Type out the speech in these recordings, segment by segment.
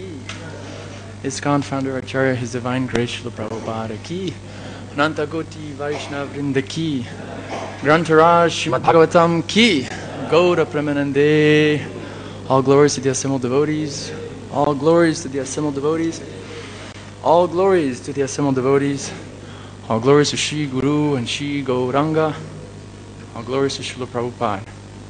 Ki. ISKCON founder Acharya, His Divine Grace Srila Prabhupada Ki. Ananta Koti Vaishnava Vrinda Ki. Grantaraj Srimad Bhagavatam Ki. Gauda Premanande. All glories to the assembled devotees. All glories to the assembled devotees. All glories to the assembled devotees. All glories to Shri Guru and Shri Gauranga. All glories to Srila Prabhupada.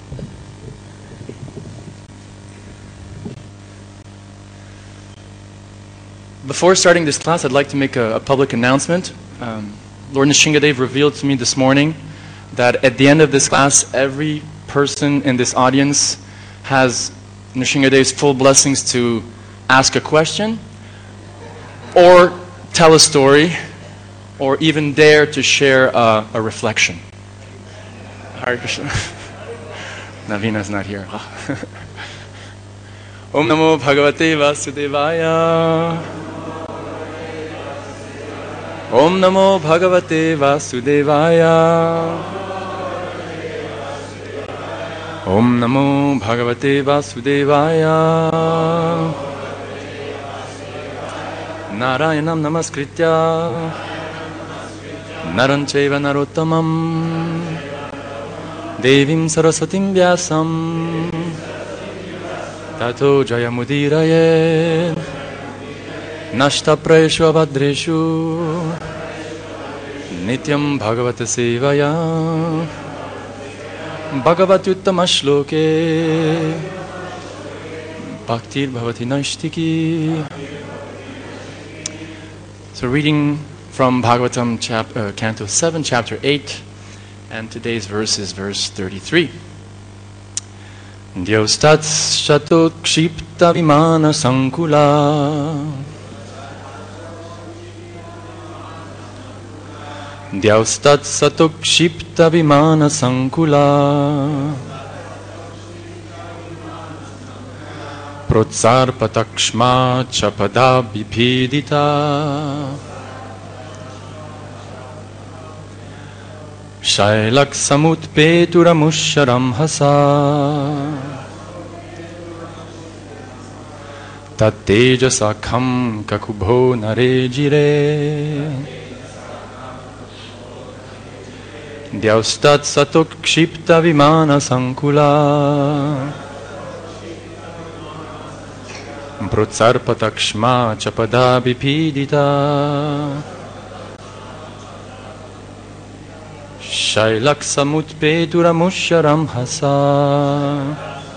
Before starting this class, I'd like to make a public announcement. Lord Nrsingadev revealed to me this morning that at the end of this class, every person in this audience has Nrsingadev's full blessings to ask a question, or tell a story, or even dare to share a reflection. Hare Krishna. Navina's not here. Om Namo Bhagavate Vasudevaya. Om Namo Bhagavate Vasudevaya. Om Namo Bhagavate Vasudevaya. Narayanam Namaskritya Naram Chaiva Narottamam Devim Saraswatim Vyasam Tato Jayamudiraye Nashta Prayeshu Avadreshu Nityam Bhagavata Sevaya Bhagavatyuttama Shloke Bhaktir Bhavati Naishtiki. So reading from Bhagavatam Canto 7, Chapter 8, and today's verse is verse 33. Dyostat shato kshipta vimana sankula Dyostat sato kshipta vimana sankula Protsarpatakshma chapada bipidita Shailak samutpeturamusharam hasa Tattejasakam kakubho narejire Dyaustat satok kshipta vimana sankula Protsarpatakshma chapada bipidita Shailak samutpeturamusharam hasa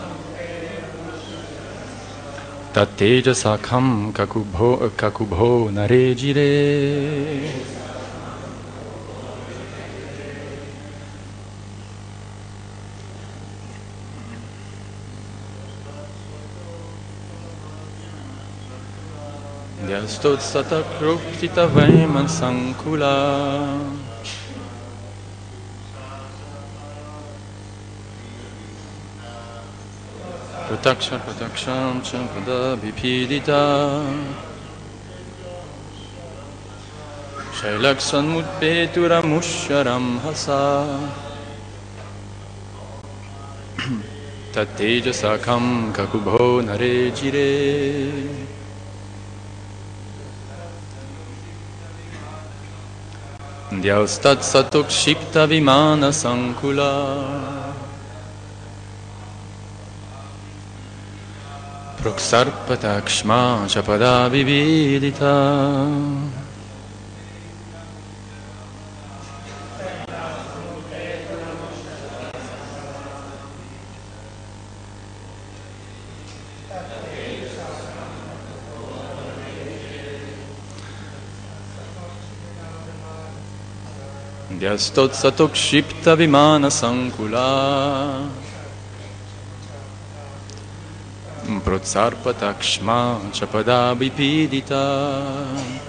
Tattejasakam kakubho narejire. Dyastot satakruptita vaiman sankula Prataksham champada bipidita Shailak sanmutpeturamusharam hasa Tattejasakam kakubho narejire. Dyaustat satok shipta vimana sankula Proksarpatakshma chapada vividita Dyastot satok shipta vimana sankula Protsarpatakshma chapada bipidita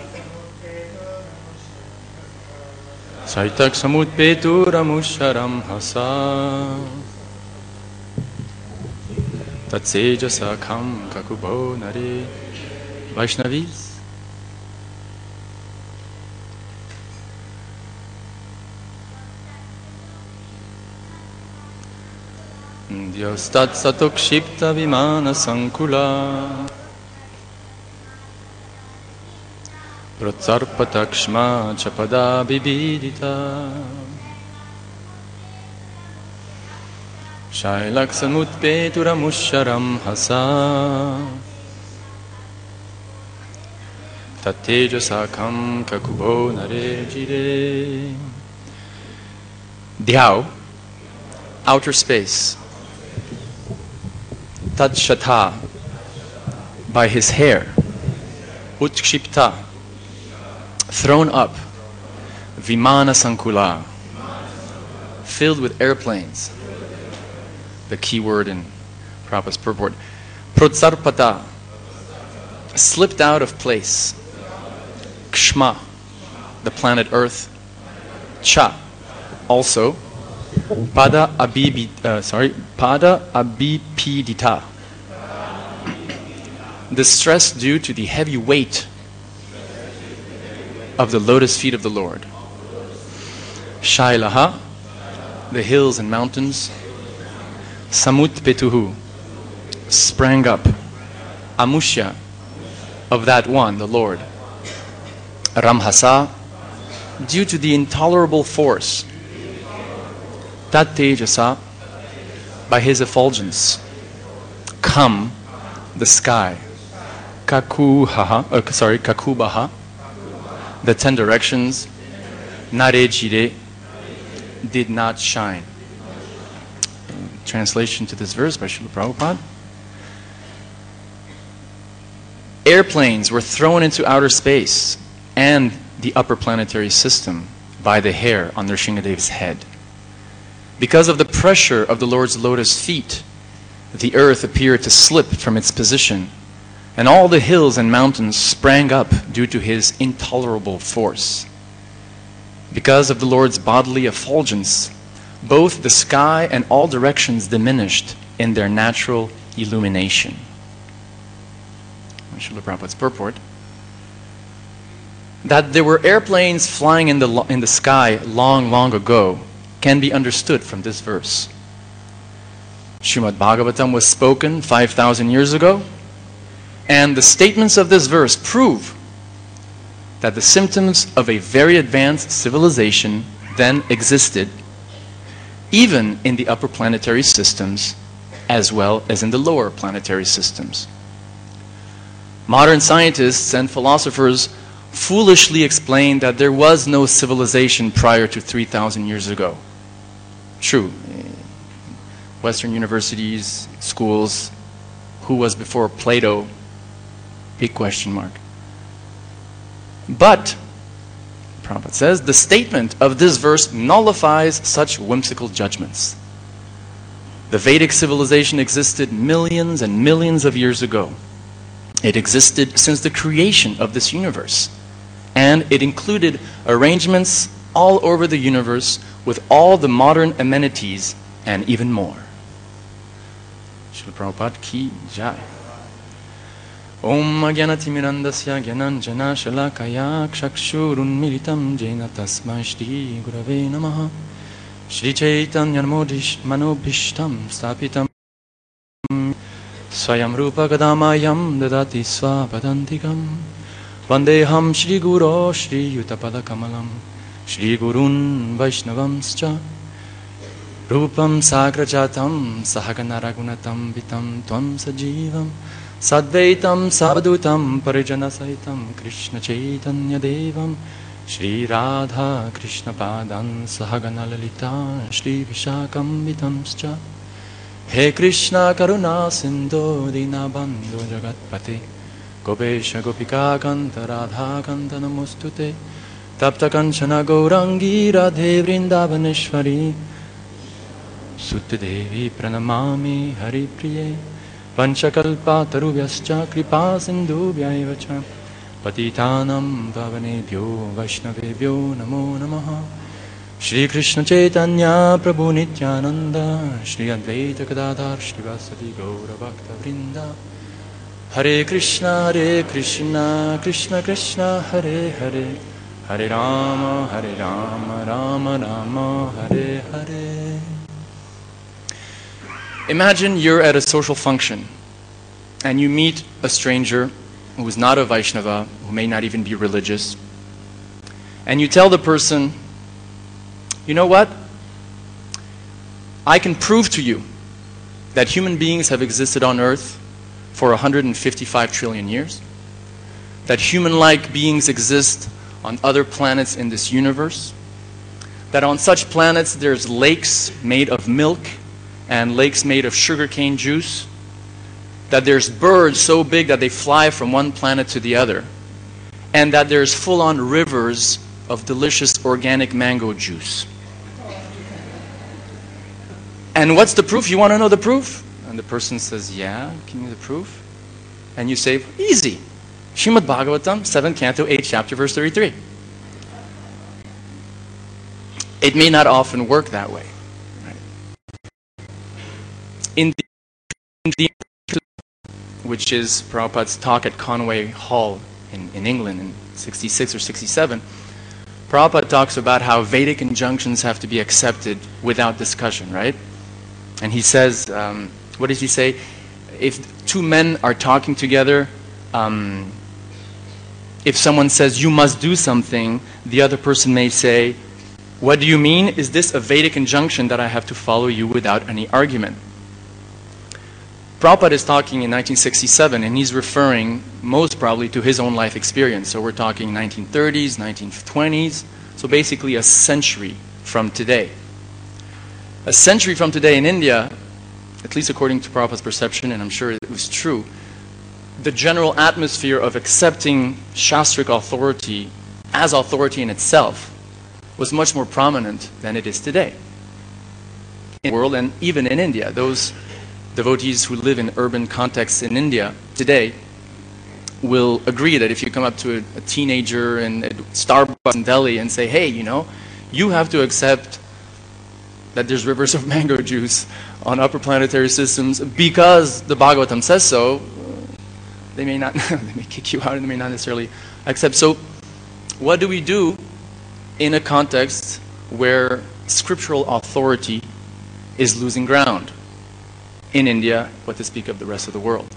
Saitak samutpeturamusharam hasa Tatsejasakam kakubho nare. Vaishnavis. Dyostat satok shipta vimana sankula Protsarpatakshma chapada bibidita Shailaksamutpeturamusharam hasa Tatejasakam kakubo narejire. Dhyao, outer space. Tatshata, by his hair. Utskshipta, thrown up. Vimana sankula, filled with airplanes. The key word in Prabhupada's purport. Protsarpata, slipped out of place. Kshma, the planet Earth. Cha, also. Pada abhipidita, the stress due to the heavy weight of the lotus feet of the Lord. Shailaha, the hills and mountains. Samutpetuhu, sprang up. Amushya, of that one, the Lord. Ramhasa, due to the intolerable force. Tat Tejasa, by his effulgence. Kam, the sky. Kakubaha, the 10 directions. Narejire, did not shine. Translation to this verse by Srila Prabhupada. Airplanes were thrown into outer space and the upper planetary system by the hair on Nrsingadev's head. Because of the pressure of the Lord's lotus feet, the earth appeared to slip from its position, and all the hills and mountains sprang up due to his intolerable force. Because of the Lord's bodily effulgence, both the sky and all directions diminished in their natural illumination. Srila Prabhupada's purport. That there were airplanes flying in the sky long ago can be understood from this verse. Srimad Bhagavatam was spoken 5,000 years ago, and the statements of this verse prove that the symptoms of a very advanced civilization then existed, even in the upper planetary systems as well as in the lower planetary systems. Modern scientists and philosophers foolishly explain that there was no civilization prior to 3,000 years ago. True. Western universities, schools, who was before Plato? Big question mark. But, Prabhupada says, the statement of this verse nullifies such whimsical judgments. The Vedic civilization existed millions and millions of years ago. It existed since the creation of this universe. And it included arrangements all over the universe with all the modern amenities and even more. Srila Prabhupada ki jai. Om Agyanatimirandasya Gyananjana Shalakaya Kshakshurun Militam Jena Tasmai Shri Gurave Namaha Shri Chaitanya Manobhishtam Stapitam Swayam Rupa Gadamayam Dadati Swapadantikam Vandeham Shri Guru Shri Yutapada Kamalam Shri Gurun Vaishnavamscha Rupam Sagrajatam Sahagana Ragunatam Vitam Tvam Sajivam Sadvaitam Savadutam Parijana Sahitam Krishna Chaitanya Devam Shri Radha Krishna Padan Sahagana Lalita Shri Vishakam Vitamscha He Krishna Karuna Sindhu Dinabandhu Jagatpate Gopesha Gopika Kanta Radha Kanta Namostute Tapta Kanchana Gaurangi Radhe Vrindavaneshwari Sutta Devi Pranamami Hari Priye Panchakalpa Tarubhyascha Kripa Sindhubhyaiva cha Patitanam Pavanebhyo Vaishnavebhyo Namo Namaha Shri Krishna Chaitanya Prabhu Nityananda Shri Advaita Gadadhar Shri Vasadi Gaura Bhakta Vrinda Hare Krishna Krishna Krishna Hare Hare Hare Rama Rama Rama Hare Hare. Imagine you're at a social function and you meet a stranger who is not a Vaishnava, who may not even be religious, and you tell the person, you know what? I can prove to you that human beings have existed on Earth for 155 trillion years, that human-like beings exist on other planets in this universe, that on such planets there's lakes made of milk and lakes made of sugarcane juice, that there's birds so big that they fly from one planet to the other, and that there's full-on rivers of delicious organic mango juice. And what's the proof? You want to know the proof? And the person says, yeah, give me the proof. And you say, easy. Srimad Bhagavatam, 7th canto, 8th chapter, verse 33. It may not often work that way. Right? In the which is Prabhupada's talk at Conway Hall in England in 66 or 67, Prabhupada talks about how Vedic injunctions have to be accepted without discussion, right? And he says, what does he say? If two men are talking together, if someone says, you must do something, the other person may say, what do you mean? Is this a Vedic injunction that I have to follow you without any argument? Prabhupada is talking in 1967, and he's referring most probably to his own life experience. So we're talking 1930s, 1920s, so basically a century from today. A century from today in India, at least according to Prabhupada's perception, and I'm sure it was true, the general atmosphere of accepting Shastric authority as authority in itself was much more prominent than it is today. In the world, and even in India, those devotees who live in urban contexts in India today will agree that if you come up to a teenager in Starbucks in Delhi and say, hey, you know, you have to accept that there's rivers of mango juice on upper planetary systems because the Bhagavatam says so, they may not, they may kick you out and they may not necessarily accept. So what do we do in a context where scriptural authority is losing ground? In India, what to speak of the rest of the world.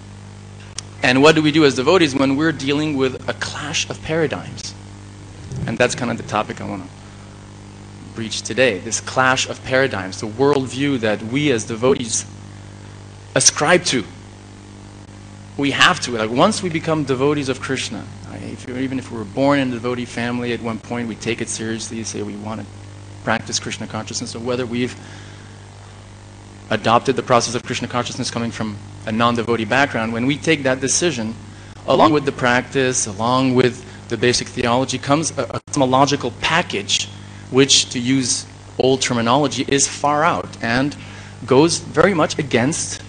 And what do we do as devotees when we're dealing with a clash of paradigms? And that's kind of the topic I want to breach today, this clash of paradigms, the worldview that we as devotees ascribe to. We have to. Like once we become devotees of Krishna, even if we were born in a devotee family at one point, we take it seriously, say we want to practice Krishna consciousness, or whether we've adopted the process of Krishna consciousness coming from a non-devotee background, when we take that decision, along with the practice, along with the basic theology, comes a cosmological package, which, to use old terminology, is far out and goes very much against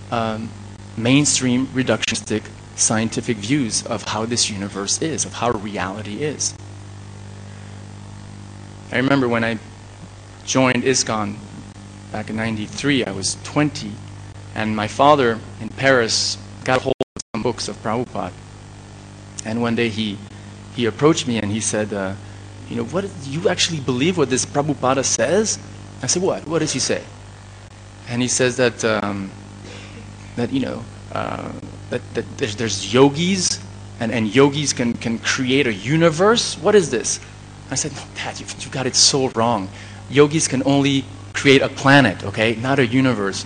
mainstream reductionistic scientific views of how this universe is, of how reality is. I remember when I joined ISKCON back in '93, I was 20, and my father in Paris got a hold of some books of Prabhupada. And one day he approached me and he said, you know, what, do you actually believe what this Prabhupada says? I said, what? What does he say? And he says that, that you know, that there's yogis, and yogis can create a universe. What is this? I said, no, Dad, you got it so wrong. Yogis can only create a planet, okay, not a universe.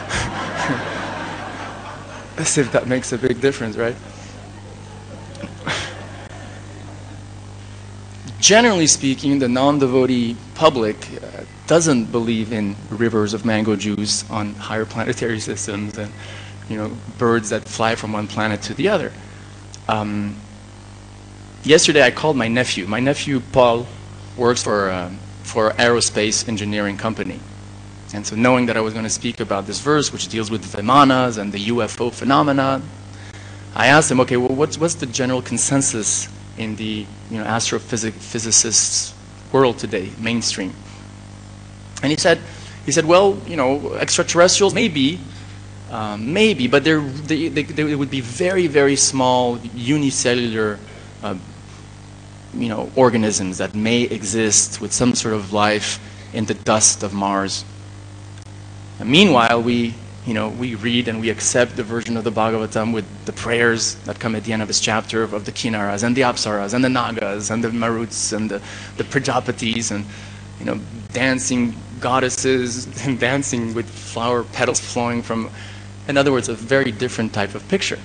As if that makes a big difference, right? Generally speaking, the non-devotee public doesn't believe in rivers of mango juice on higher planetary systems and, you know, birds that fly from one planet to the other. Yesterday I called my nephew. My nephew Paul works for aerospace engineering company. And so knowing that I was going to speak about this verse, which deals with Vimanas and the UFO phenomena, I asked him, okay, well, what's the general consensus in the astrophysicists world today, mainstream? And he said, well, you know, extraterrestrials maybe, but they would be very, very small unicellular organisms that may exist with some sort of life in the dust of Mars. And meanwhile, we we read and we accept the version of the Bhagavatam with the prayers that come at the end of this chapter of the Kinnaras and the Apsaras and the Nagas and the Maruts and the Prajapatis and, dancing goddesses and dancing with flower petals flowing from, in other words, a very different type of picture.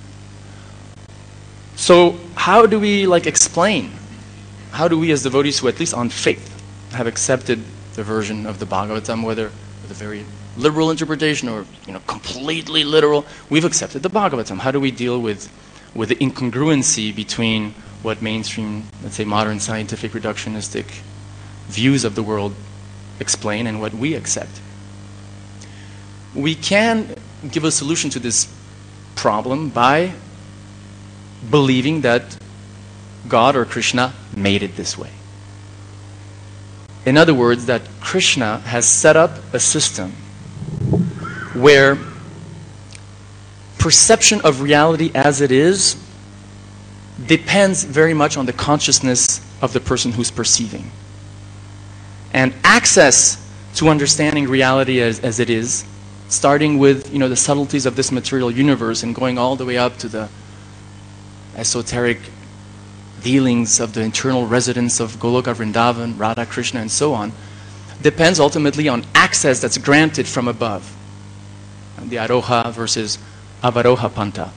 So how do we explain? How do we as devotees who, at least on faith, have accepted the version of the Bhagavatam, whether with a very liberal interpretation or completely literal, we've accepted the Bhagavatam. How do we deal with the incongruency between what mainstream, let's say modern scientific reductionistic views of the world explain and what we accept? We can give a solution to this problem by believing that God or Krishna made it this way. In other words, that Krishna has set up a system where perception of reality as it is depends very much on the consciousness of the person who's perceiving. And access to understanding reality as it is, starting with the subtleties of this material universe and going all the way up to the esoteric dealings of the internal residence of Goloka Vrindavan, Radha Krishna, and so on, depends ultimately on access that's granted from above. The Aroha versus Avaroha Panta.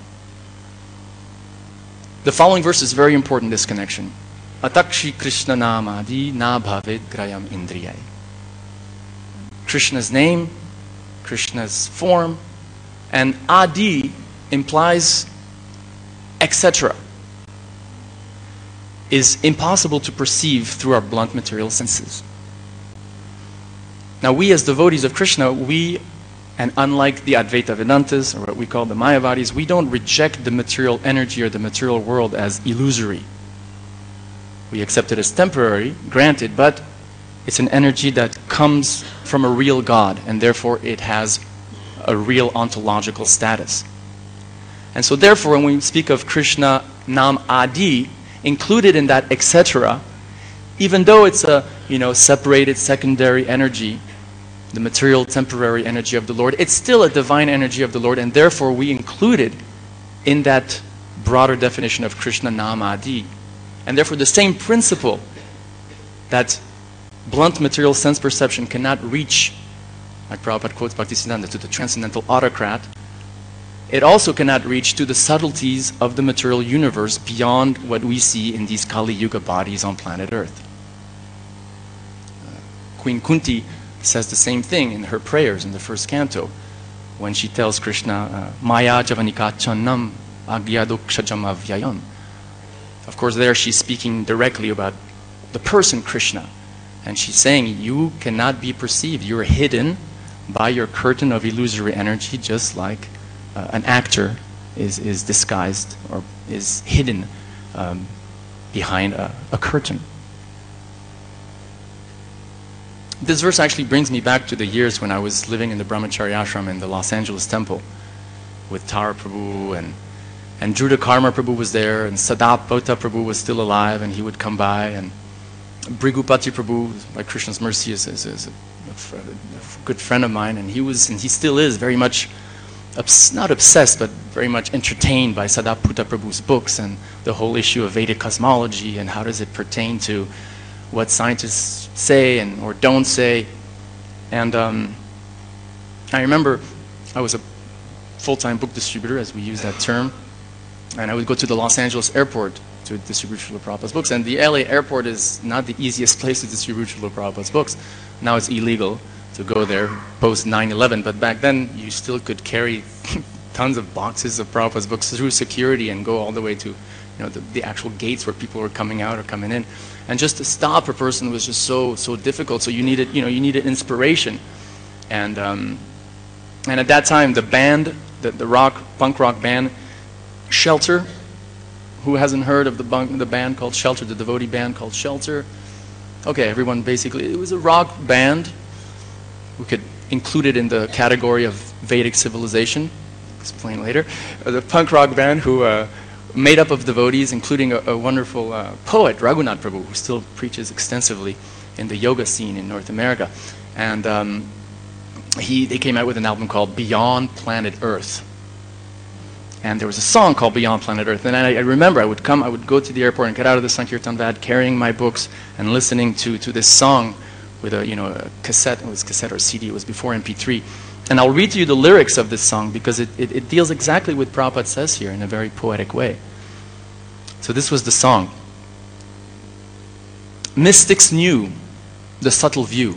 The following verse is very important, this connection. Atakshi Krishna Namadi na bhavet grayam indriyai. Krishna's name, Krishna's form, and Adi implies etc. is impossible to perceive through our blunt material senses. Now we as devotees of Krishna, and unlike the Advaita Vedantas, or what we call the Mayavadis, we don't reject the material energy or the material world as illusory. We accept it as temporary, granted, but it's an energy that comes from a real God, and therefore it has a real ontological status. And so therefore, when we speak of Krishna Nam Adi, included in that etc., even though it's a separated secondary energy, the material temporary energy of the Lord, it's still a divine energy of the Lord, and therefore we include it in that broader definition of Krishna Nam Adi. And therefore the same principle that blunt material sense perception cannot reach, like Prabhupada quotes Bhaktisiddhanta, to the transcendental autocrat, it also cannot reach to the subtleties of the material universe beyond what we see in these Kali Yuga bodies on planet Earth. Queen Kunti says the same thing in her prayers in the first canto, when she tells Krishna, Maya javanikachanam agyadoksha avyayam. Of course, there she's speaking directly about the person Krishna. And she's saying, you cannot be perceived. You're hidden by your curtain of illusory energy, just like an actor is disguised or is hidden behind a curtain. This verse actually brings me back to the years when I was living in the Brahmacharya ashram in the Los Angeles temple with Tara Prabhu and Druda Karma Prabhu was there, and Sadap Bhota Prabhu was still alive, and he would come by, and Brigupati Prabhu, by Krishna's mercy, is a good friend of mine, and he still is very much, not obsessed, but very much entertained by Sadap Bhota Prabhu's books and the whole issue of Vedic cosmology and how does it pertain to what scientists say or don't say. And I remember I was a full-time book distributor, as we use that term, and I would go to the Los Angeles airport to distribute Srila Prabhupada's books. And the LA airport is not the easiest place to distribute Srila Prabhupada's books. Now it's illegal to go there post 9/11, but back then you still could carry tons of boxes of Prabhupada's books through security and go all the way to the actual gates where people were coming out or coming in. And just to stop a person was just so difficult. So you needed inspiration. And at that time the band, the punk rock band Shelter, who hasn't heard of the band called Shelter, the devotee band called Shelter? Okay, everyone basically, it was a rock band. We could include it in the category of Vedic civilization, explain later. The punk rock band who made up of devotees, including a wonderful poet, Raghunath Prabhu, who still preaches extensively in the yoga scene in North America. And they came out with an album called Beyond Planet Earth. And there was a song called Beyond Planet Earth. And I remember I would go to the airport and get out of the Sankirtan van carrying my books and listening to this song with a cassette. It was cassette or CD. It was before MP3. And I'll read to you the lyrics of this song because it deals exactly with Prabhupada says here in a very poetic way. So this was the song. Mystics knew the subtle view.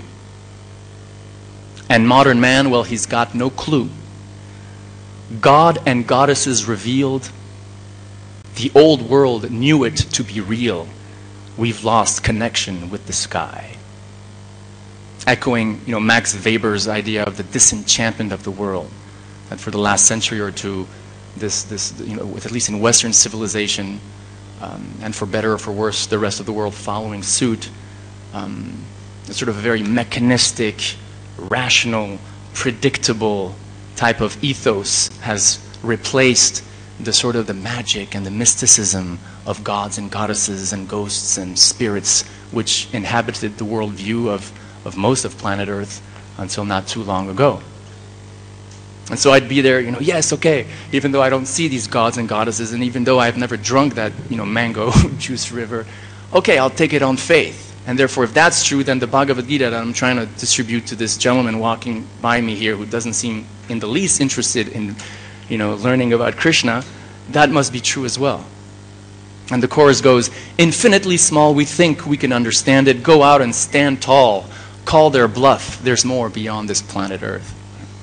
And modern man, well, he's got no clue. God and goddesses revealed. The old world knew it to be real. We've lost connection with the sky. Echoing, Max Weber's idea of the disenchantment of the world. That for the last century or two, this with at least in Western civilization, and for better or for worse, the rest of the world following suit, it's sort of a very mechanistic, rational, predictable type of ethos has replaced the sort of the magic and the mysticism of gods and goddesses and ghosts and spirits which inhabited the worldview of most of planet Earth until not too long ago. And so I'd be there, yes, okay, even though I don't see these gods and goddesses, and even though I've never drunk that, mango juice river, okay, I'll take it on faith. And therefore, if that's true, then the Bhagavad Gita that I'm trying to distribute to this gentleman walking by me here who doesn't seem in the least interested in, learning about Krishna, that must be true as well. And the chorus goes, infinitely small, we think we can understand it. Go out and stand tall. Call their bluff. There's more beyond this planet Earth.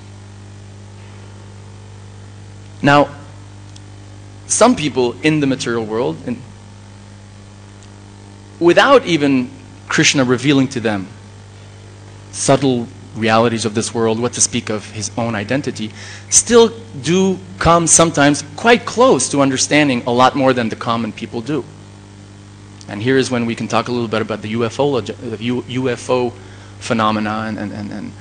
Now, some people in the material world, without even Krishna revealing to them subtle realities of this world, what to speak of his own identity, still do come sometimes quite close to understanding a lot more than the common people do. And here is when we can talk a little bit about the UFO phenomena and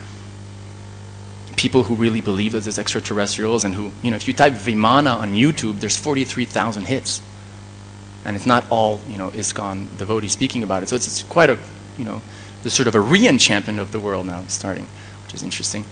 people who really believe that there's extraterrestrials and who, if you type Vimana on YouTube, there's 43,000 hits. And it's not all, ISKCON devotees speaking about it. So it's quite a, there's sort of a re-enchantment of the world now starting, which is interesting.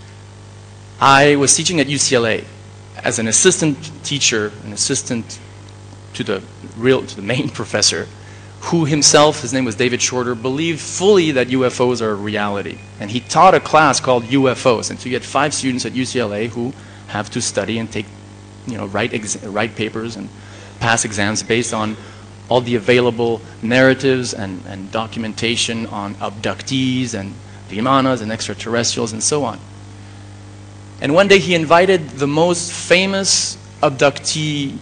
I was teaching at UCLA as an assistant teacher, an assistant to the main professor, who himself, his name was David Shorter, believed fully that UFOs are a reality. And he taught a class called UFOs. And so you get 5 students at UCLA who have to study and take, write papers and pass exams based on all the available narratives and documentation on abductees and Vimanas and extraterrestrials and so on. And one day he invited the most famous abductee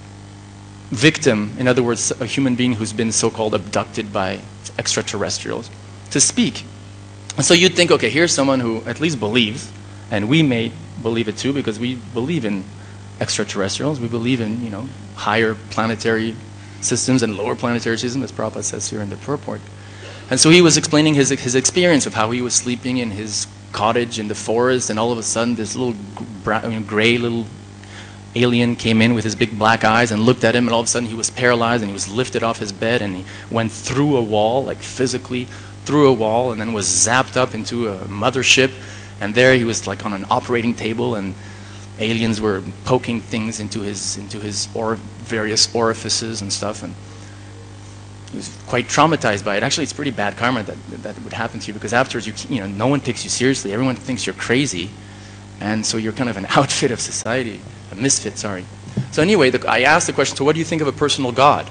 victim, in other words, a human being who's been so-called abducted by extraterrestrials, to speak. And so you'd think, okay, here's someone who at least believes, and we may believe it too because we believe in extraterrestrials, we believe in, higher planetary systems and lower planetary systems, as Prabhupada says here in the purport. And so he was explaining his experience of how he was sleeping in his cottage in the forest, and all of a sudden this little gray little alien came in with his big black eyes and looked at him, and all of a sudden he was paralyzed and he was lifted off his bed and he went through a wall, like physically through a wall, and then was zapped up into a mothership, and there he was like on an operating table, and aliens were poking things into his various orifices and stuff, and he was quite traumatized by it. Actually, it's pretty bad karma that would happen to you, because afterwards no one takes you seriously. Everyone thinks you're crazy, and so you're kind of an outfit of society, a misfit. Sorry. So anyway, I asked the question: so what do you think of a personal God?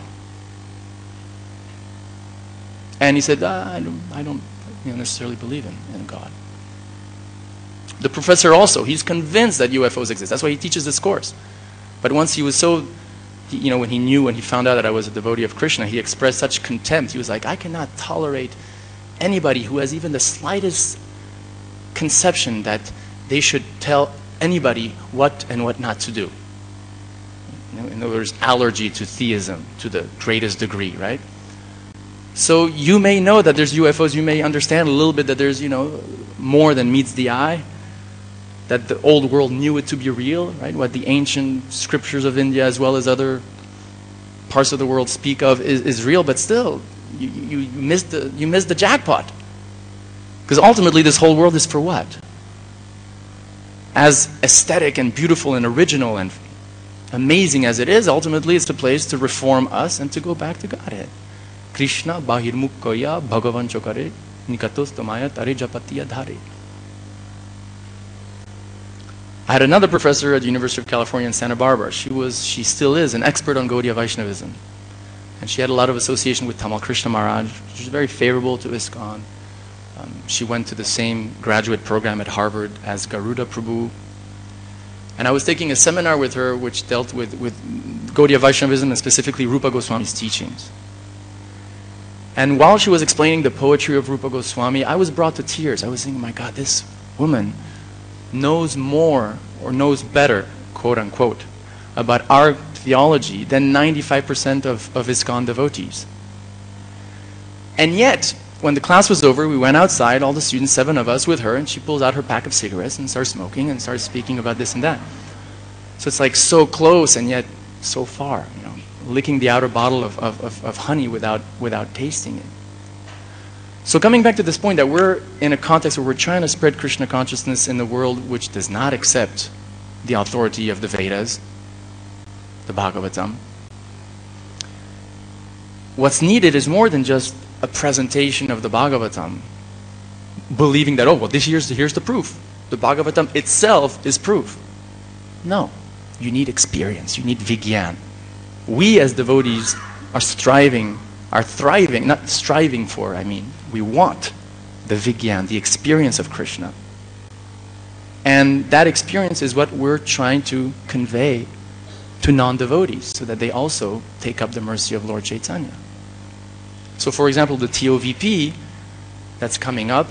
And he said, I don't necessarily believe in God. The professor also, he's convinced that UFOs exist. That's why he teaches this course. But once he was so, when he found out that I was a devotee of Krishna, he expressed such contempt. He was like, I cannot tolerate anybody who has even the slightest conception that they should tell anybody what and what not to do. In other words, allergy to theism to the greatest degree, right? So you may know that there's UFOs, you may understand a little bit that there's, more than meets the eye, that the old world knew it to be real, right? What the ancient scriptures of India as well as other parts of the world speak of is real, but still, you missed the jackpot. Because ultimately this whole world is for what? as aesthetic and beautiful and original and amazing as it is, ultimately it's a place to reform us and to go back to Godhead. Krishna bahirmukh koya bhagavan chokare nikatos tomaya tare japatiya dhare. I had another professor at the University of California in Santa Barbara. She still is an expert on Gaudiya Vaishnavism. And she had a lot of association with Tamal Krishna Maharaj. She was very favorable to ISKCON. She went to the same graduate program at Harvard as Garuda Prabhu. And I was taking a seminar with her which dealt with Gaudiya Vaishnavism and specifically Rupa Goswami's teachings. And while she was explaining the poetry of Rupa Goswami, I was brought to tears. I was thinking, my God, this woman knows more or knows better, quote unquote, about our theology than 95% of ISKCON devotees. And yet, when the class was over, we went outside, all the students, 7 of us with her, and she pulls out her pack of cigarettes and starts smoking and starts speaking about this and that. So it's like so close and yet so far, you know, licking the outer bottle of honey without tasting it. So coming back to this point that we're in a context where we're trying to spread Krishna consciousness in the world which does not accept the authority of the Vedas, the Bhagavatam, what's needed is more than just a presentation of the Bhagavatam, believing that, oh, well, here's the proof. The Bhagavatam itself is proof. No. You need experience. You need vigyan. We as devotees are thriving, not striving for, we want the vigyan, the experience of Krishna. And that experience is what we're trying to convey to non-devotees so that they also take up the mercy of Lord Chaitanya. So for example, the TOVP that's coming up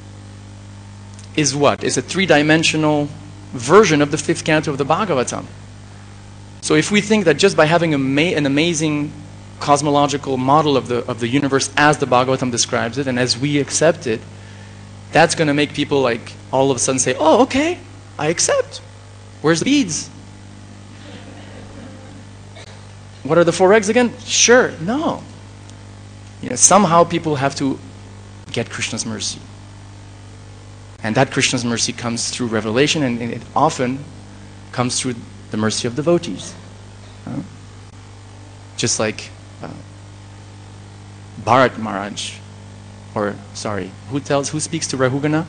is what? It's a 3-dimensional version of the 5th canto of the Bhagavatam. So if we think that just by having an amazing cosmological model of the universe as the Bhagavatam describes it and as we accept it, that's going to make people like all of a sudden say, oh, okay, I accept. Where's the beads? What are the 4 eggs again? Sure, no. You know, somehow people have to get Krishna's mercy. And that Krishna's mercy comes through revelation, and it often comes through the mercy of devotees. Just like Bharat Maharaj, who speaks to Rahugana?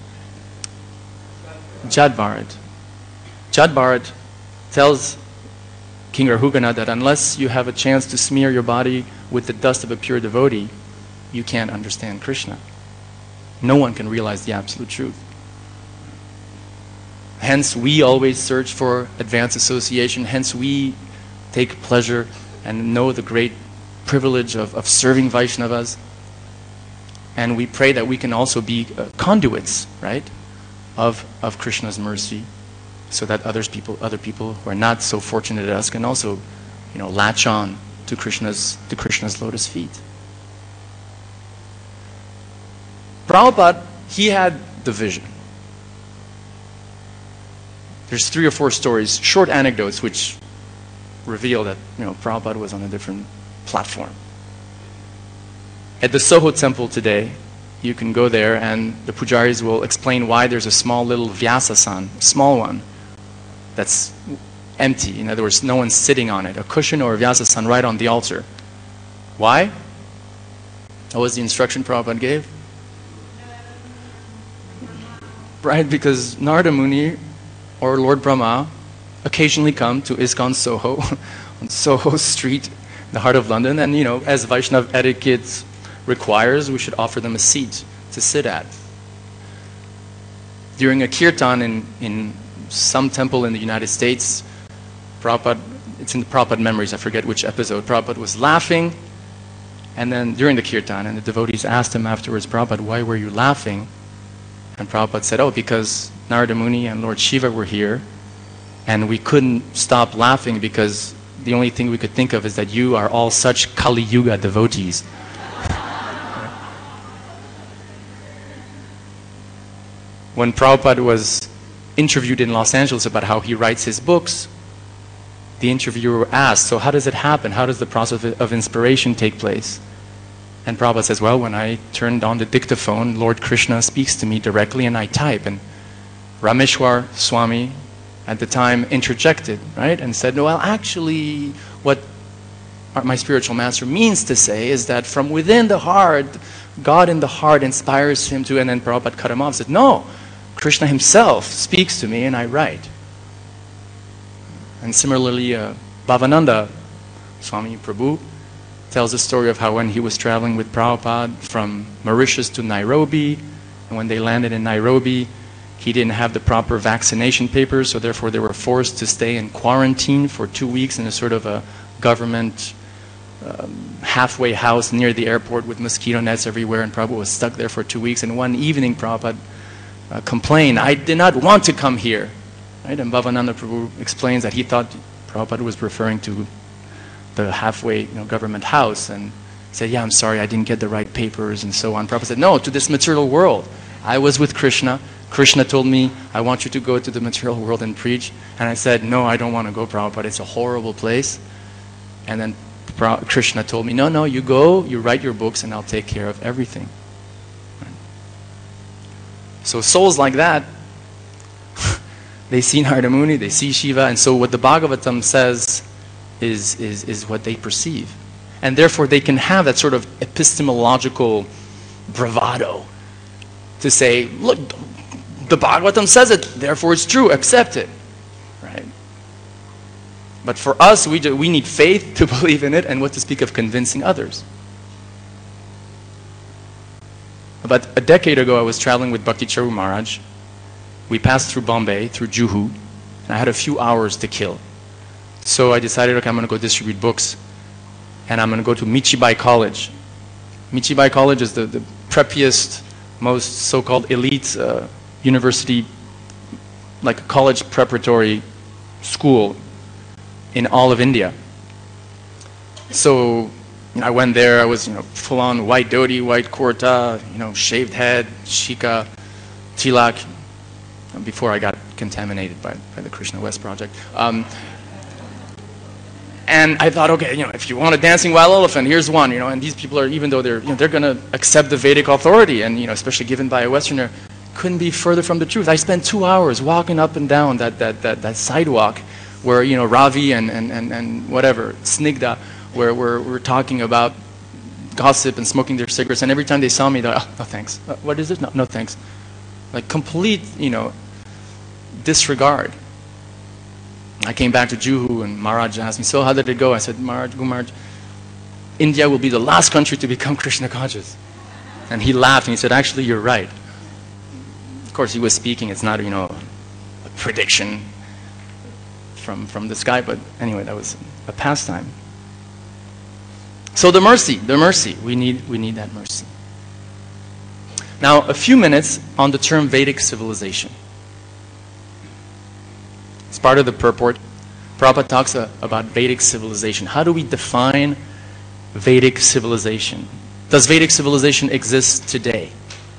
Jad Bharat. Jad Bharat tells King Rahugana that unless you have a chance to smear your body with the dust of a pure devotee, you can't understand Krishna. No one can realize the absolute truth. Hence, we always search for advanced association. Hence, we take pleasure and know the great privilege of serving Vaishnavas. And we pray that we can also be conduits, right, of Krishna's mercy, so that other people who are not so fortunate as us can also, latch on to Krishna's lotus feet. Prabhupada, he had the vision. There's 3 or 4 stories, short anecdotes, which reveal that Prabhupada was on a different platform. At the Soho temple today, you can go there and the pujaris will explain why there's a small little Vyasasan, small one, that's empty. In other words, no one's sitting on it. A cushion or a Vyasasan right on the altar. Why? What was the instruction Prabhupada gave? Right, because Narada Muni or Lord Brahma occasionally come to ISKCON Soho, on Soho Street, the heart of London, and as Vaishnav etiquette requires, we should offer them a seat to sit at. During a kirtan in some temple in the United States, Prabhupada, it's in the Prabhupada Memories, I forget which episode, Prabhupada was laughing, and then during the kirtan, and the devotees asked him afterwards, Prabhupada, why were you laughing? And Prabhupada said, oh, because Narada Muni and Lord Shiva were here, and we couldn't stop laughing because the only thing we could think of is that you are all such Kali Yuga devotees. When Prabhupada was interviewed in Los Angeles about how he writes his books, the interviewer asked, so how does it happen? How does the process of inspiration take place? And Prabhupada says, well, when I turned on the dictaphone, Lord Krishna speaks to me directly and I type. And Rameshwar Swami at the time interjected, right, and said, no, well, actually, what my spiritual master means to say is that from within the heart, God in the heart inspires him to, and then Prabhupada cut him off, said, no, Krishna himself speaks to me and I write. And similarly, Bhavananda Swami Prabhu tells the story of how when he was traveling with Prabhupada from Mauritius to Nairobi, and when they landed in Nairobi, he didn't have the proper vaccination papers, so therefore they were forced to stay in quarantine for 2 weeks in a sort of a government halfway house near the airport with mosquito nets everywhere, and Prabhupada was stuck there for 2 weeks. And one evening Prabhupada complained, I did not want to come here. Right? And Bhavananda Prabhu explains that he thought Prabhupada was referring to the halfway government house, and said, yeah, I'm sorry, I didn't get the right papers and so on. Prabhupada said, no, to this material world. I was with Krishna. Krishna told me, I want you to go to the material world and preach. And I said, no, I don't want to go, Prabhupada. It's a horrible place. And then Krishna told me, no, you go, you write your books, and I'll take care of everything. Right? So souls like that, they see Narada Muni, they see Shiva, and so what the Bhagavatam says is what they perceive. And therefore they can have that sort of epistemological bravado to say, look, the Bhagavatam says it, therefore it's true, accept it. Right? But for us, we need faith to believe in it, and what to speak of convincing others. About a decade ago, I was traveling with Bhakti Charu Maharaj. We passed through Bombay, through Juhu, and I had a few hours to kill. So I decided, okay, I'm going to go distribute books, and I'm going to go to Michibai College. Michibai College is the preppiest, most so-called elite university, like a college preparatory school in all of India. So I went there. I was full-on white dhoti, white kurta, shaved head, shika, tilak, before I got contaminated by the Krishna West project. And I thought, okay, if you want a dancing wild elephant, here's one, and these people are, even though they're going to accept the Vedic authority, and especially given by a Westerner, couldn't be further from the truth. I spent 2 hours walking up and down that sidewalk where Ravi and whatever Snigdha were talking about gossip and smoking their cigarettes, and every time they saw me, they're like, oh, no thanks. What is it? No thanks. Like complete disregard. I came back to Juhu, and Maharaj asked me, so how did it go? I said, Maharaj, India will be the last country to become Krishna conscious. And he laughed and he said, actually, you're right. Of course, he was speaking. It's not a prediction from the sky, but anyway, that was a pastime. So the mercy, we need that mercy. Now, a few minutes on the term Vedic civilization. It's part of the purport. Prabhupada talks about Vedic civilization. How do we define Vedic civilization? Does Vedic civilization exist today?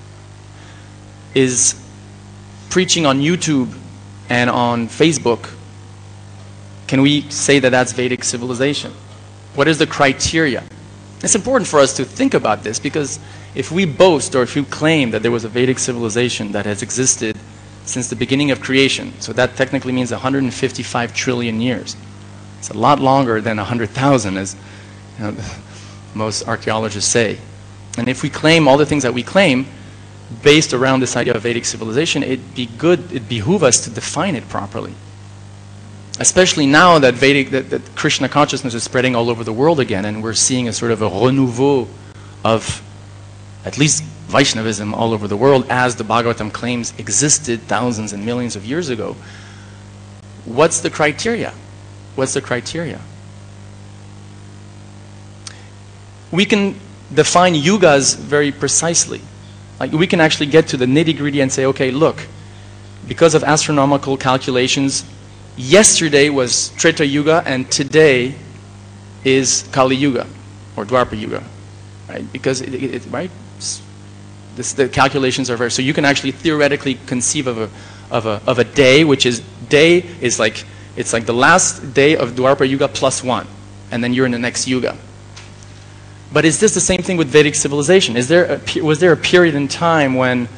Is preaching on YouTube and on Facebook, can we say that that's Vedic civilization? What is the criteria? It's important for us to think about this, because if we boast or if we claim that there was a Vedic civilization that has existed since the beginning of creation, so that technically means 155 trillion years. It's a lot longer than 100,000, as most archaeologists say. And if we claim all the things that we claim based around this idea of Vedic civilization, it'd behoove us to define it properly. Especially now that that Krishna consciousness is spreading all over the world again, and we're seeing a sort of a renouveau of at least Vaishnavism all over the world, as the Bhagavatam claims existed thousands and millions of years ago. What's the criteria? What's the criteria? We can define yugas very precisely. Like, we can actually get to the nitty-gritty and say, okay, look, because of astronomical calculations, yesterday was Treta Yuga and today is Kali Yuga or Dwapara Yuga, right? Because right, the calculations are very, so you can actually theoretically conceive of a day, which is like, it's like the last day of Dwapara Yuga plus 1, and then you're in the next Yuga. But is this the same thing with Vedic civilization? Was there a period in time when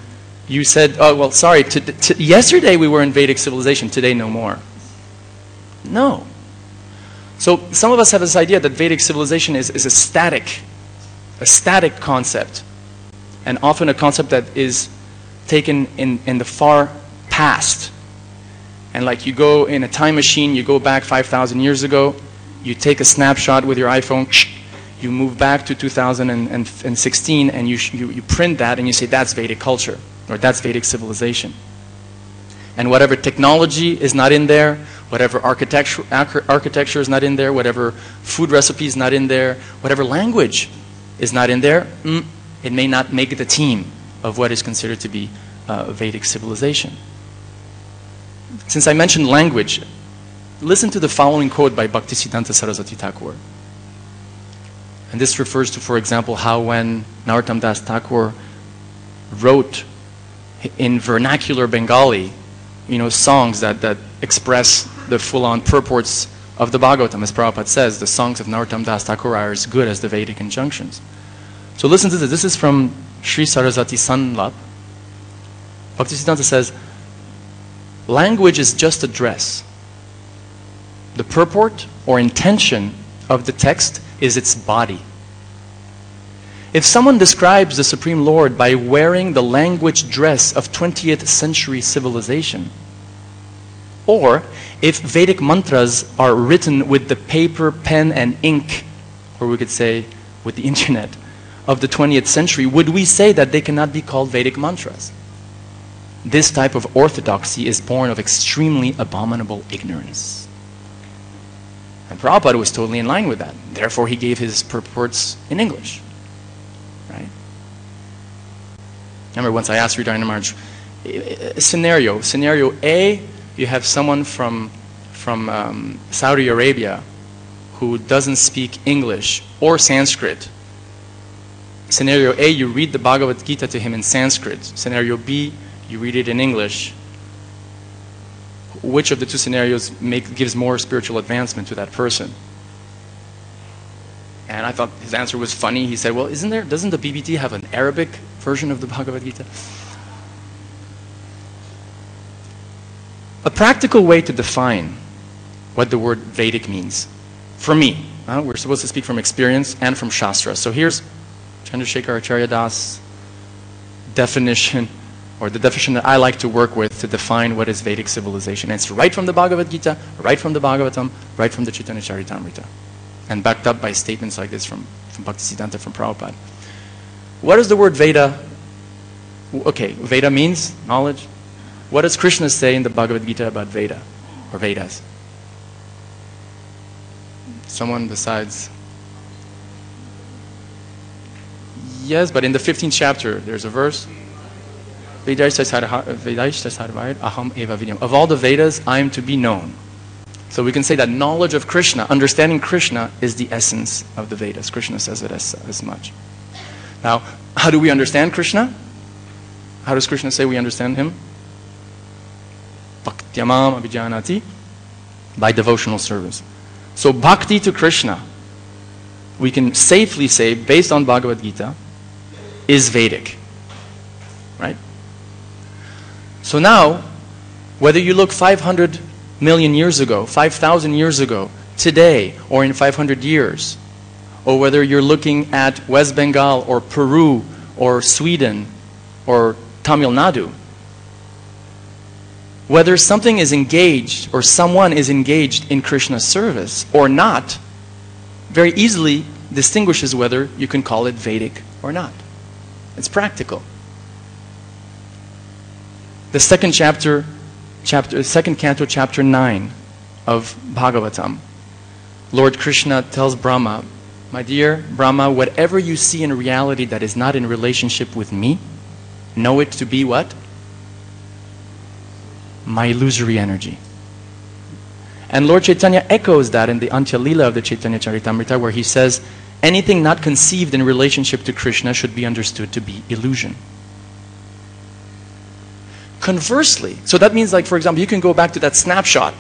you said, oh, well, sorry, yesterday we were in Vedic civilization, today no more. No. So some of us have this idea that Vedic civilization is a static concept, and often a concept that is taken in the far past. And like you go in a time machine, you go back 5,000 years ago, you take a snapshot with your iPhone, you move back to 2016, and you print that and you say that's Vedic culture, or that's Vedic civilization. And whatever technology is not in there, whatever architecture is not in there, whatever food recipe is not in there, whatever language is not in there, it may not make the team of what is considered to be Vedic civilization. Since I mentioned language, listen to the following quote by Bhaktisiddhanta Saraswati Thakur. And this refers to, for example, how when Narottam Das Thakur wrote in vernacular Bengali, songs that express the full-on purports of the Bhagavatam. As Prabhupada says, the songs of Narottam Das Thakur are as good as the Vedic injunctions. So listen to this. This is from Sri Saraswati Sanlap. Bhaktisiddhanta says, language is just a dress. The purport or intention of the text is its body. If someone describes the Supreme Lord by wearing the language dress of 20th century civilization, or if Vedic mantras are written with the paper, pen, and ink, or we could say with the internet, of the 20th century, would we say that they cannot be called Vedic mantras? This type of orthodoxy is born of extremely abominable ignorance. And Prabhupada was totally in line with that. Therefore, he gave his purports in English. Right? I remember once I asked Sridhar Maharaj, scenario A, you have someone from Saudi Arabia who doesn't speak English or Sanskrit. Scenario A, you read the Bhagavad Gita to him in Sanskrit. Scenario B, you read it in English. Which of the two scenarios gives more spiritual advancement to that person? And I thought his answer was funny. He said, well, doesn't the BBT have an Arabic version of the Bhagavad Gita? A practical way to define what the word Vedic means, for me, we're supposed to speak from experience and from Shastra. So here's Chandrasekhar Acharya Das' definition, or the definition that I like to work with to define what is Vedic civilization. And it's right from the Bhagavad Gita, right from the Bhagavatam, right from the Chaitanya Charitamrita, and backed up by statements like this from Bhaktisiddhanta, from Prabhupada. What does the word Veda? Okay, Veda means knowledge. What does Krishna say in the Bhagavad Gita about Veda, or Vedas? Someone besides? Yes, but in the 15th chapter, there's a verse. Of all the Vedas, I am to be known. So we can say that knowledge of Krishna, understanding Krishna, is the essence of the Vedas. Krishna says it as much. Now, how do we understand Krishna? How does Krishna say we understand him? Bhaktyamam abhijanati, by devotional service. So bhakti to Krishna, we can safely say, based on Bhagavad Gita, is Vedic. Right? So now, whether you look 500 million years ago, 5,000 years ago, today, or in 500 years, or whether you're looking at West Bengal, or Peru, or Sweden, or Tamil Nadu, whether something is engaged, or someone is engaged in Krishna's service, or not, very easily distinguishes whether you can call it Vedic or not. It's practical. The second canto, chapter 9 of Bhagavatam, Lord Krishna tells Brahma, my dear Brahma, whatever you see in reality that is not in relationship with me, know it to be what? My illusory energy. And Lord Chaitanya echoes that in the Antya Lila of the Chaitanya Charitamrita, where he says, anything not conceived in relationship to Krishna should be understood to be illusion. Conversely, so that means, like, for example, you can go back to that snapshot,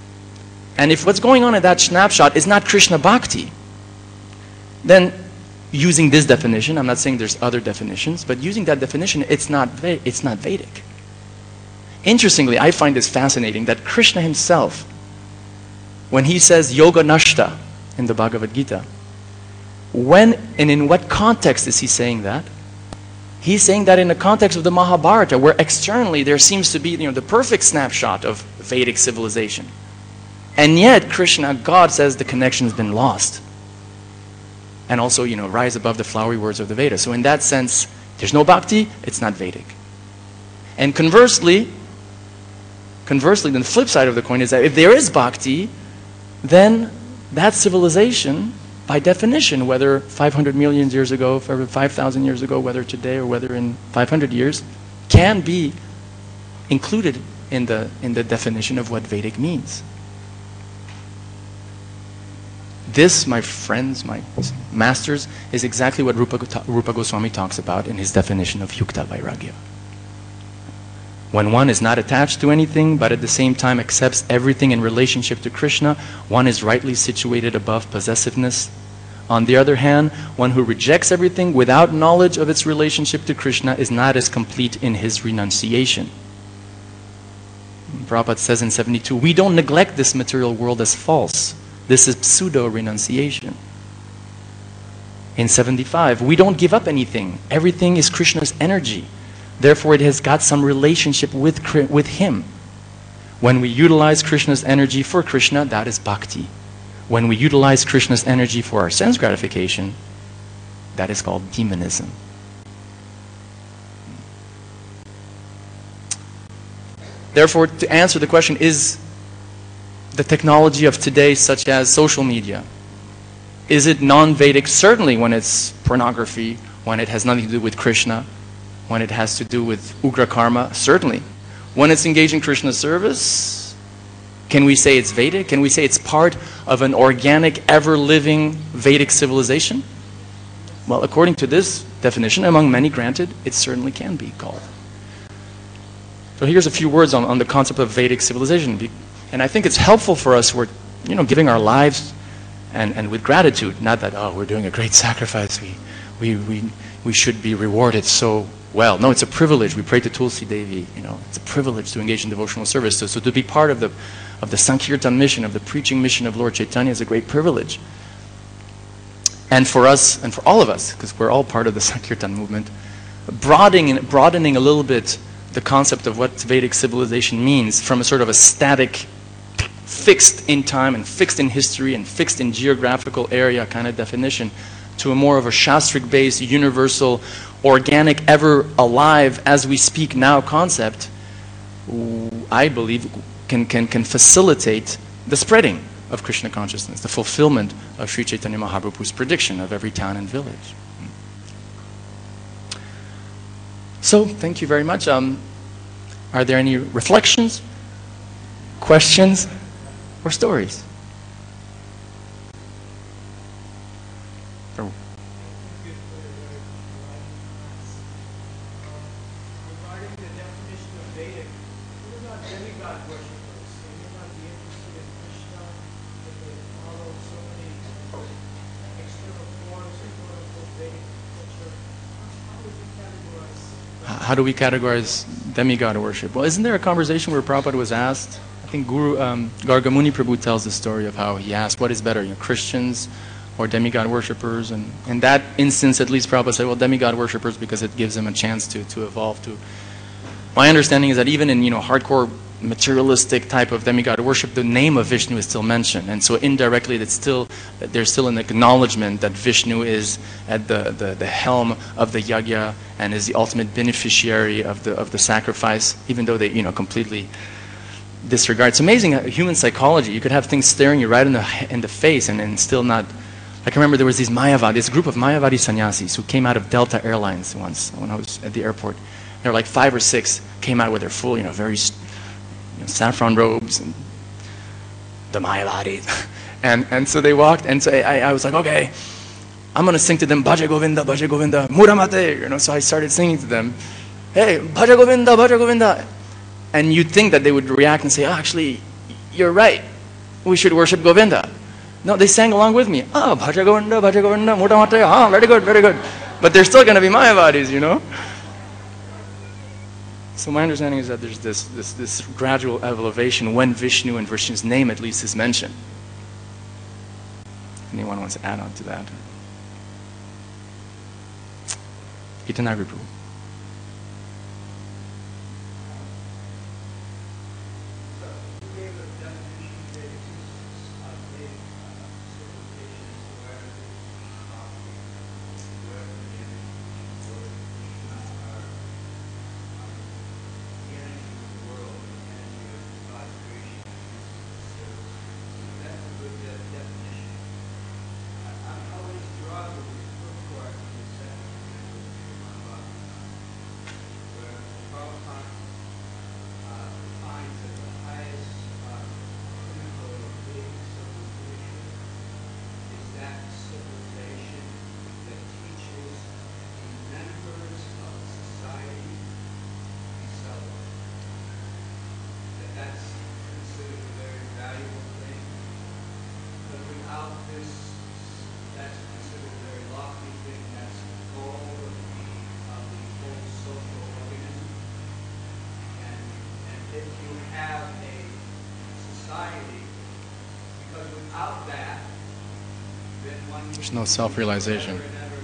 and if what's going on in that snapshot is not Krishna Bhakti, then using this definition, I'm not saying there's other definitions, but using that definition, it's not Vedic. Interestingly, I find this fascinating that Krishna himself, when he says Yoga Nashta in the Bhagavad Gita, when and in what context is he saying that? He's saying that in the context of the Mahabharata, where externally there seems to be the perfect snapshot of Vedic civilization. And yet, Krishna, God, says the connection has been lost. And also, rise above the flowery words of the Vedas. So in that sense, there's no bhakti, it's not Vedic. And conversely, then the flip side of the coin is that if there is bhakti, then that civilization, by definition, whether 500 million years ago, 5,000 years ago, whether today or whether in 500 years, can be included in the definition of what Vedic means. This, my friends, my masters, is exactly what Rupa Goswami talks about in his definition of Yukta Vairagya. When one is not attached to anything, but at the same time accepts everything in relationship to Krishna, one is rightly situated above possessiveness. On the other hand, one who rejects everything without knowledge of its relationship to Krishna is not as complete in his renunciation. Prabhupada says in 72, we don't neglect this material world as false. This is pseudo-renunciation. In 75, we don't give up anything. Everything is Krishna's energy. Therefore, it has got some relationship with him. When we utilize Krishna's energy for Krishna, that is bhakti. When we utilize Krishna's energy for our sense gratification, that is called demonism. Therefore, to answer the question, is the technology of today, such as social media, is it non-Vedic? Certainly when it's pornography, when it has nothing to do with Krishna, when it has to do with Ugra Karma, certainly. When it's engaged in Krishna's service, can we say it's Vedic? Can we say it's part of an organic, ever-living Vedic civilization? Well, according to this definition, among many granted, it certainly can be called. So here's a few words on the concept of Vedic civilization. And I think it's helpful for us, we're giving our lives and with gratitude, not that, oh, we're doing a great sacrifice, we should be rewarded so well. No, it's a privilege. We pray to Tulsi Devi, it's a privilege to engage in devotional service. So to be part of the Sankirtan mission, of the preaching mission of Lord Chaitanya is a great privilege. And for us, and for all of us, because we're all part of the Sankirtan movement, broadening a little bit the concept of what Vedic civilization means from a sort of a static, fixed in time and fixed in history and fixed in geographical area kind of definition to a more of a Shastric-based, universal, organic, ever alive, as we speak now concept, I believe can facilitate the spreading of Krishna consciousness, the fulfillment of Sri Chaitanya Mahaprabhu's prediction of every town and village. So, thank you very much. Are there any reflections, questions, or stories? Oh. Regarding the definition of Vedic, we're not demigod worshippers. We're not be interested in Krishna, that they follow so many external forms of quote-unquote Vedic culture. How would you categorize? How do we categorize demigod worship? Well, isn't there a conversation where Prabhupada was asked? I think Guru Gargamuni Prabhu tells the story of how he asked, what is better, Christians or demigod worshippers? And in that instance, at least Prabhupada said, well, demigod worshippers, because it gives them a chance to evolve. My understanding is that even in hardcore materialistic type of demigod worship, the name of Vishnu is still mentioned, and so indirectly there's still an acknowledgement that Vishnu is at the helm of the yajna and is the ultimate beneficiary of the sacrifice, even though they completely disregard. It's amazing human psychology. You could have things staring you right in the face and still not. I can remember there was this group of Mayavadi sannyasis who came out of Delta Airlines once when I was at the airport. There were like 5 or 6 came out with their full, very saffron robes and the Mayavadis. and so they walked, and so I was like, okay, I'm going to sing to them, Bhaja Govinda, Muramate. So I started singing to them, hey, Bhaja Govinda, Bhaja Govinda. And you'd think that they would react and say, oh, actually, you're right. We should worship Govinda. No, they sang along with me. Oh, Bhaja Govinda, Bhaja Govinda, Mota Mata, oh, very good, very good. But they're still going to be Mayavadis, you know? So my understanding is that there's this gradual elevation when Vishnu and Vishnu's name at least is mentioned. Anyone wants to add on to that? Gitanagari Prabhu. There's no self-realization.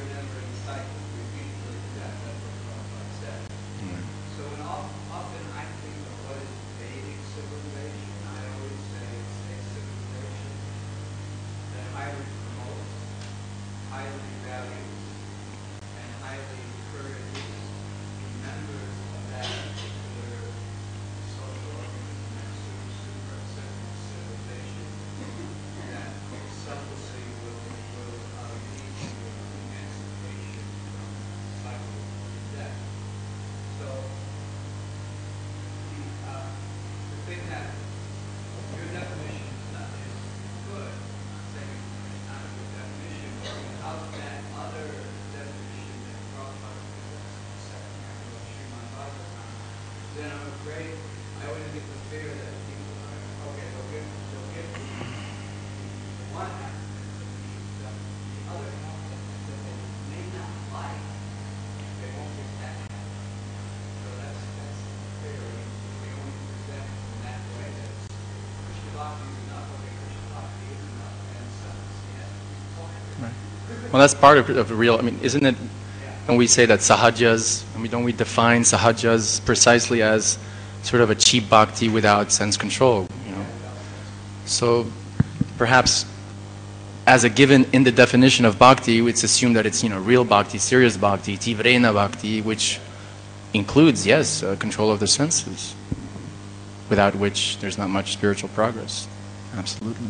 Well, that's part of the real, I mean, isn't it, when we say that sahajas, I mean, don't we define sahajas precisely as sort of a cheap bhakti without sense control, you know? So perhaps as a given in the definition of bhakti, it's assumed that it's, you know, real bhakti, serious bhakti, tivrena bhakti, which includes, yes, control of the senses, without which there's not much spiritual progress. Absolutely.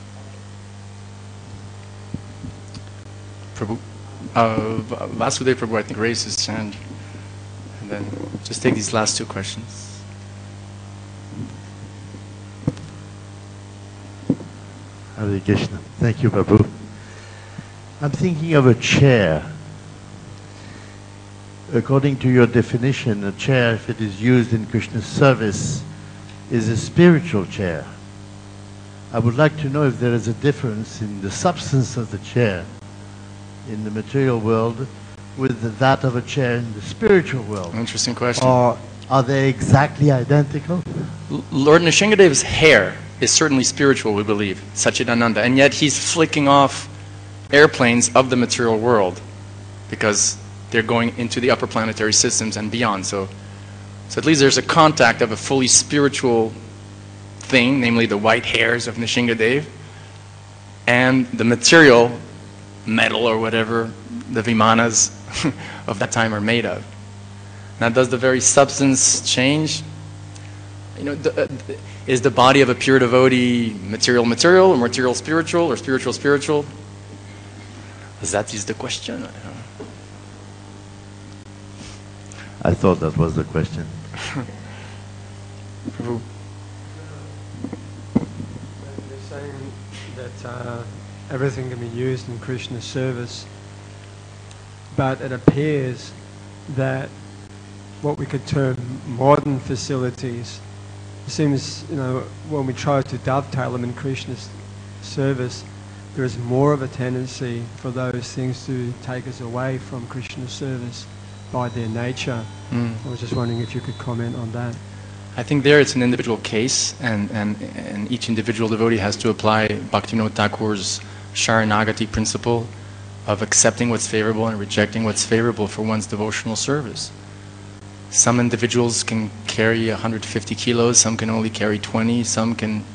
Prabhu, Vasudev Prabhu, I think, raised his hand. And then just take these last two questions. Hare Krishna. Thank you, Prabhu. I'm thinking of a chair. According to your definition, a chair, if it is used in Krishna's service, is a spiritual chair. I would like to know if there is a difference in the substance of the chair in the material world with that of a chair in the spiritual world. Interesting question. Or are they exactly identical? Lord Nrsingadev's hair is certainly spiritual, we believe, Satchidananda, and yet he's flicking off airplanes of the material world because they're going into the upper planetary systems and beyond. So at least there's a contact of a fully spiritual thing, namely the white hairs of Nrsingadev, and the material, metal or whatever the vimanas of that time are made of. Now, does the very substance change? You know, is the body of a pure devotee material, or material, spiritual, or spiritual, spiritual? That is the question. I thought that was the question. Prabhu. They're saying that everything can be used in Krishna's service, but it appears that what we could term modern facilities, it seems, you know, when we try to dovetail them in Krishna's service, there is more of a tendency for those things to take us away from Krishna service by their nature. I was just wondering if you could comment on that. I think there it's an individual case, and each individual devotee has to apply Bhaktivinoda Thakur's Sharanagati principle of accepting what's favorable and rejecting what's favorable for one's devotional service. Some individuals can carry 150 kilos, some can only carry 20, some can...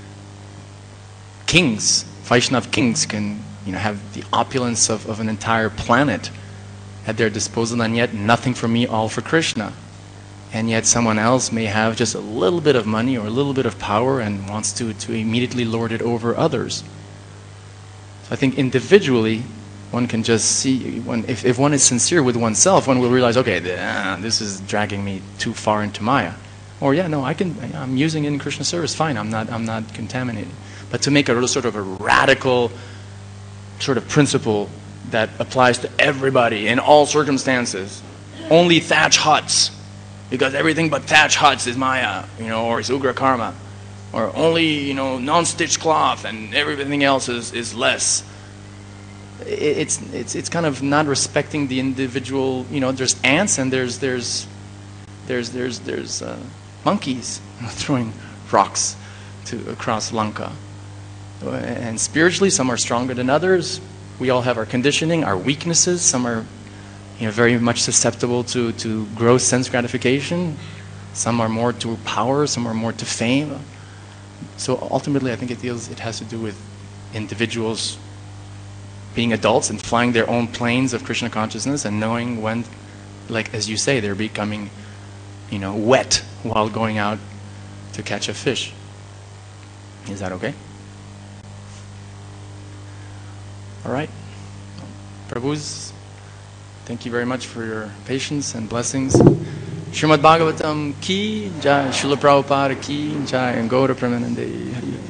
Kings, Vaishnav kings can have the opulence of an entire planet at their disposal, and yet nothing for me, all for Krishna. And yet someone else may have just a little bit of money or a little bit of power and wants to immediately lord it over others. So I think individually, one can just see, if one is sincere with oneself, one will realize, okay, this is dragging me too far into Maya. Or yeah, no, I'm using it in Krishna service, fine, I'm not contaminated. But to make a sort of a radical sort of principle that applies to everybody in all circumstances, only thatch huts, because everything but thatch huts is Maya, or is Ugra Karma, or only, non-stitched cloth and everything else is less. It's kind of not respecting the individual. There's ants and there's monkeys throwing rocks across Lanka. And spiritually, some are stronger than others. We all have our conditioning, our weaknesses. Some are very much susceptible to gross sense gratification. Some are more to power, some are more to fame. So ultimately, I think it has to do with individuals being adults and flying their own planes of Krishna consciousness and knowing when, like as you say, they're becoming, wet while going out to catch a fish. Is that okay? All right. Prabhus, thank you very much for your patience and blessings. Srimad Bhagavatam ki jai, Srila Prabhupada ki jai, and Gaura Premanande Hari.